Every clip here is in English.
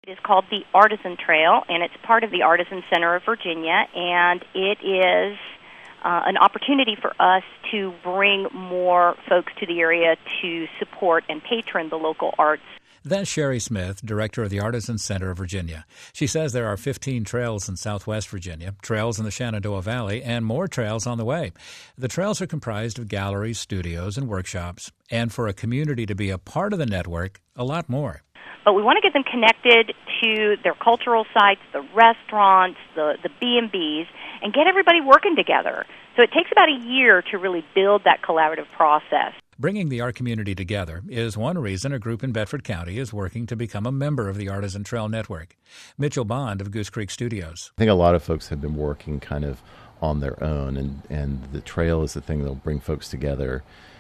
It is called the Artisan Trail, and it's part of the Artisan Center of Virginia, and it is an opportunity for us to bring more folks to the area to support and patron the local arts. That's Sherry Smith, director of the Artisan Center of Virginia. She says there are 15 trails in southwest Virginia, trails in the Shenandoah Valley, and more trails on the way. The trails are comprised of galleries, studios, and workshops, and for a community to be a part of the network, a lot more. But we want to get them connected to their cultural sites, the restaurants, the B&Bs, and get everybody working together. So it takes about a year to really build that collaborative process. Bringing the art community together is one reason a group in Bedford County is working to become a member of the Artisan Trail Network. Mitchell Bond of Goose Creek Studios. I think a lot of folks have been working kind of on their own, and the trail is the thing that will bring folks together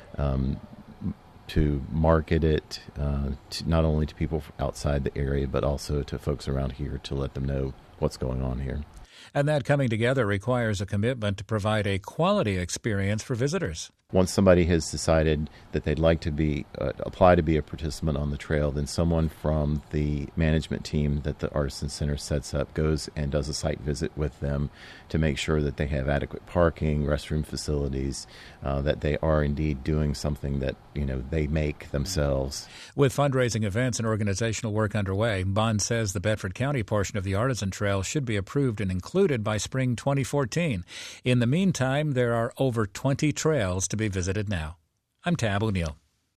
to market it not only to people outside the area, but also to folks around here to let them know what's going on here. And that coming together requires a commitment to provide a quality experience for visitors. Once somebody has decided that they'd like to be apply to be a participant on the trail, then someone from the management team that the Artisan Center sets up goes and does a site visit with them to make sure that they have adequate parking, restroom facilities, that they are indeed doing something that they make themselves. With fundraising events and organizational work underway, Bond says the Bedford County portion of the Artisan Trail should be approved and included by spring 2014. In the meantime, there are over 20 trails to be visited now. I'm Tab O'Neill.